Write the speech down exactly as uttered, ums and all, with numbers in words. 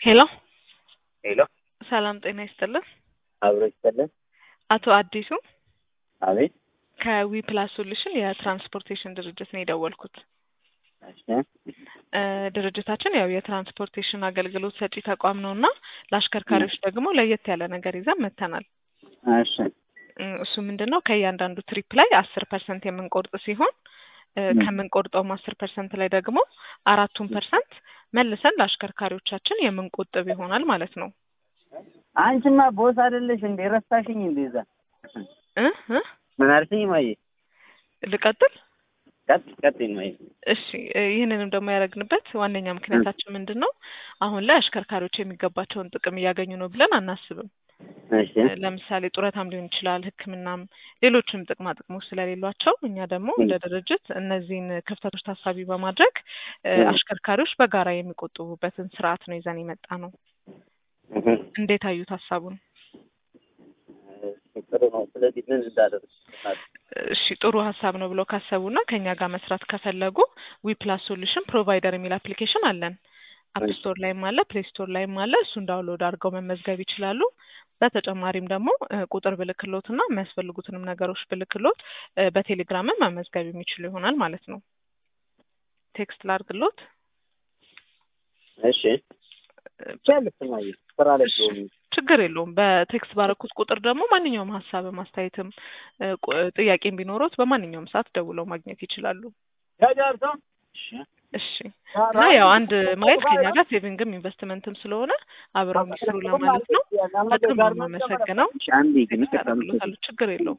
ሄሎ ሄሎ ሰላም ጤና ይስጥልን። አብሮ ይስጥልን። አቶ አዲሱ አቤት። ከዊ ፕላስ ሶሉሽን የትራንስፖርቴሽን ድርጅት ነው የደወልኩት። እሺ እ ድርጅታችን ያው የትራንስፖርቴሽን አገልግሎት ሰጪ ተቋም ነውና ለአሽከርካሪዎች ደግሞ ለየት ያለ ነገር ይዘን መጥተናል። እሺ እ እሱ ምንድነው ከእያንዳንዱ ትሪፕ ላይ አስር ፐርሰንት የምንቆርጥ ሲሆን እ ከምንቆርጠውም አስር ፐርሰንት ላይ ደግሞ አራቱን ፐርሰንት መልሰን ለአሽከርካሪዎቻችን የምንቆጥብ ይሆናል ማለት ነው። አንቺማ ቦስ አይደለሽ እንዴ? ረሳሽኝ እንዴ? እዛ እ እ ምን አልሽኝ? ማየ ልቀጥል? ቀጥ ቀጥ ማየ። እሺ እ ይህንንም ደግሞ ያደረግንበት ዋነኛ ምክንያታችን ምንድነው? አሁን ላይ አሽከርካሪዎች የሚገባቸውን ጥቅም እያገኙ ነው ብለን አናስብም። እሺ ለምሳሌ ጡረታም ሊሆን ይችላል፣ ሕክምናም ሌሎችም ጥቅማ ጥቅሞች ስለሌሏቸው እኛ ደግሞ እንደ ድርጅት እነዚህን ክፍተቶች ታሳቢ በማድረግ እ አሽከርካሪዎች በጋራ የሚቆጥቡበትን ስርዓት ነው ይዘን የመጣ ነው። እንዴት አዩት ሀሳቡን? ጥሩ ነው። ስለዚህ ምን እንዳደርግ? እሺ ጥሩ ሀሳብ ነው ብለው ካሰቡና ከኛ ጋር መስራት ከፈለጉ ዊ ፕላስ ሶሉሽን ፕሮቫይደር የሚል አፕሊኬሽን አለን። አፕ ስቶር ላይም አለ፣ ፕሌይ ስቶር ላይም አለ። እሱን ዳውንሎድ አድርገው መመዝገብ ይችላሉ። በተጨማሪም ደግሞ እ ቁጥር ብልክሎትና የሚያስፈልጉትንም ነገሮች ብልክሎት እ በቴሌግራምም መመዝገብ የሚችሉ ይሆናል ማለት ነው። ቴክስት ላድርግሎት? እሺ ቻልኩ ማየ። ስራ ላይ ነው። ችግር የለውም። በቴክስት ባረኩት ቁጥር ደግሞ ማንኛውም ሀሳብ ማስተያየትም እ ቁ- ጥያቄም ቢኖሩት በማንኛውም ሰዓት ደውለው ማግኘት ይችላሉ። ያጃርቶ እሺ እሺ እና ያው አንድ ማየት ከኛ ጋር ሴቪንግም ኢንቨስትመንትም ስለሆነ አብረው የሚሰሩ ለማለት ነው። በጣም ነው የማመሰግነው። አንዴ ግን ያደርግሎታል። ችግር የለውም።